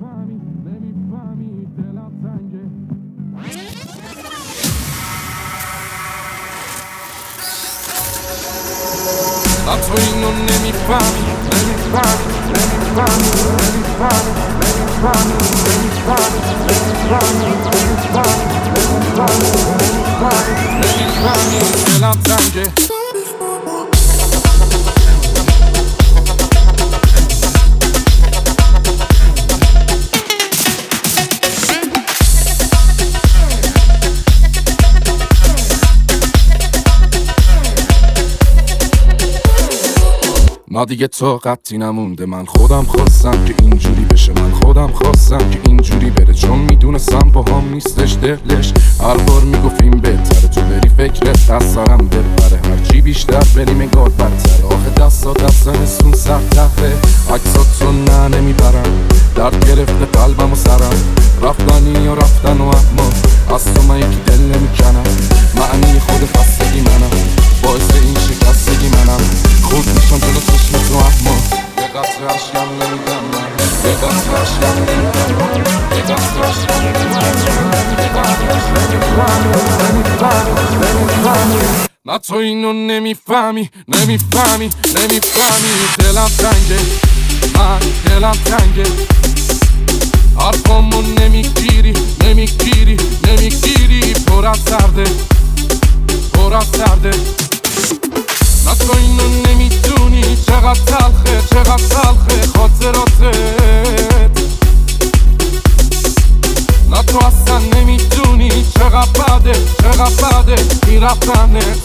نمیفهمی دلم تنگه. تو اینو نمیفهمی دلم تنگه. ما دیگه طاقتی نمونده، من خودم خواستم که اینجوری بشه، من خودم خواستم که اینجوری بره، چون میدونستم با هم نیستش دلش. هر بار میگفت این بهتره تو بری فکرت از سرم بپره، هرچی بیشتر بریم انگار بدتره. آخه دستن سون سرتره، عکساتو نه نمیبرم، درد گرفته قلبم و سرم، رفتنی یا رفتن و اما از تو من یکی دل نمیکنم. معنی خود خستگی منم، باعث این شکستگی منم، خود میشم جلو چشم تو اما یه قطره عشقم نمیدم من، یه قطره عشقم نمیدم من، یه قطره عشقم نمیدم. نه تو اینو نمیفهمی دلم تنگه، من دلم تنگه. حرفامو نمیگیری پر از درده. نه تو اینو نمیدونی چقدر تلخه خاطراتت. نه تو اصلا نمیدونی چقدر بده میرفتنت.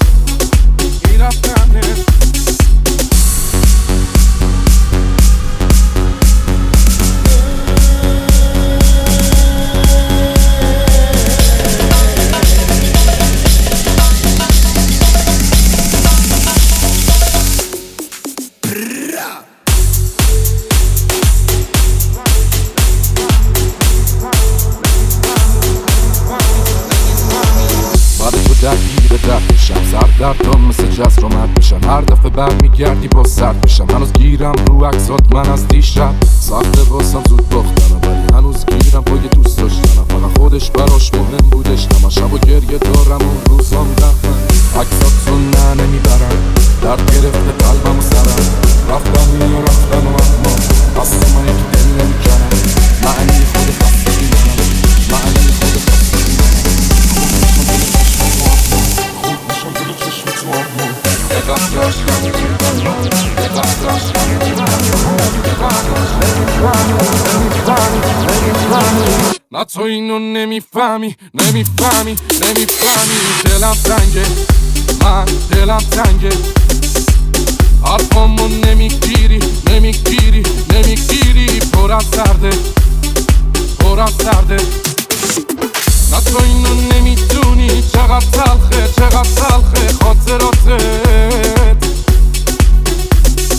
درد بشم، سر دردم مثل جز رو مد بشم، هر دفعه برمیگردی با سرد بشم. هنوز گیرم رو عکسات من از دیشب، سخته واسم زود باختنم، ولی هنوز گیرم پای دوست داشتنم. فقط خودش براش مهم بودش، همه شب و گریه دارم اون روزام رفتن. عکساتو نه نمیبرم، درد گرفته قلبم و سرم، رفتن و اما از تو من یکی دل نمیکنم. معنی خود خستگی منم، معنی خود خستگی منم. نه تو اینو نمیفهمی دلم تنگه، من دلم تنگه. حرفامو نمیگیری پر از درده. نه تو اینو نمیدونی چقدر تلخه خاطراتت.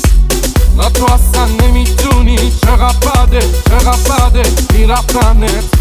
نه تو اصلا نمیدونی چقدر بده میرفتنت.